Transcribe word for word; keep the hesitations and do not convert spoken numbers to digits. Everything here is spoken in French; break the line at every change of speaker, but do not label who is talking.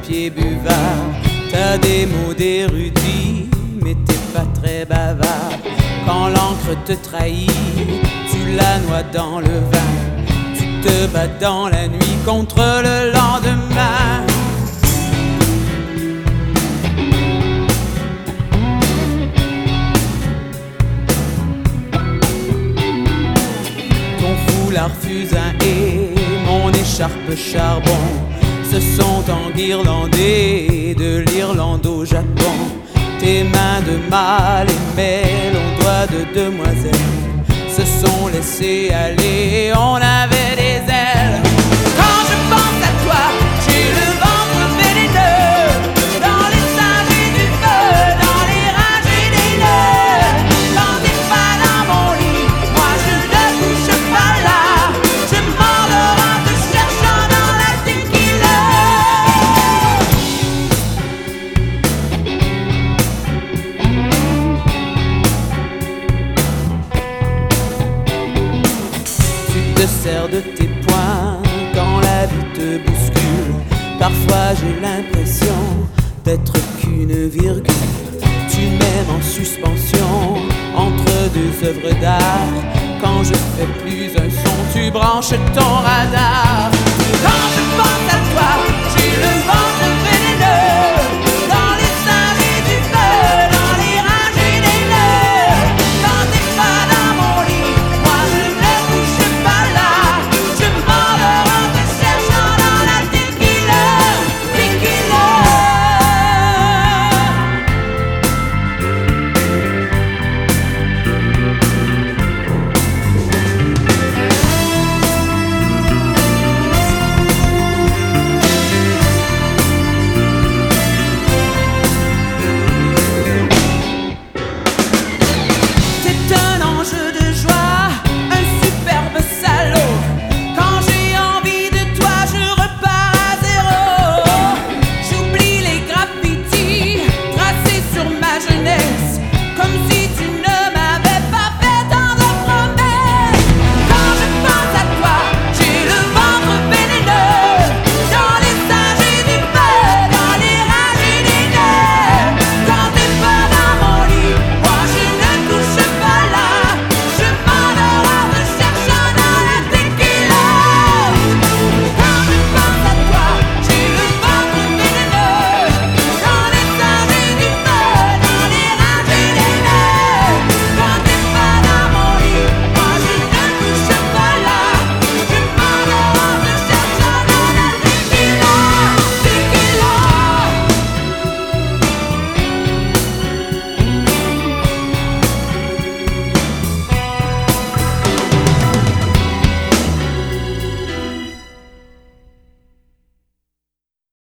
pied buvard. T'as des mots d'érudit, mais t'es pas très bavard. Quand l'encre te trahit, tu la noies dans le vin. Tu te bats dans la nuit contre le lendemain. Ton foulard fusain et mon écharpe charbon se sont enguirlandés de l'Irlande au Japon. Tes mains de mâle et mes longs doigts de demoiselle se sont laissés aller, on avait des ailes. Quand je pense à toi, j'ai le ventre vénéneux, dans les singes et du feu, dans les rages et des nœuds. Quand t'es pas dans mon lit, moi je ne bouge pas là. Je m'endors en te cherchant dans la tequila. Tu te sers de tes poings quand la vie te bouscule. Parfois j'ai l'impression d'être qu'une virgule. Tu m'aimes en suspension entre deux œuvres d'art. Quand je fais plus un son, tu branches ton radar. Quand je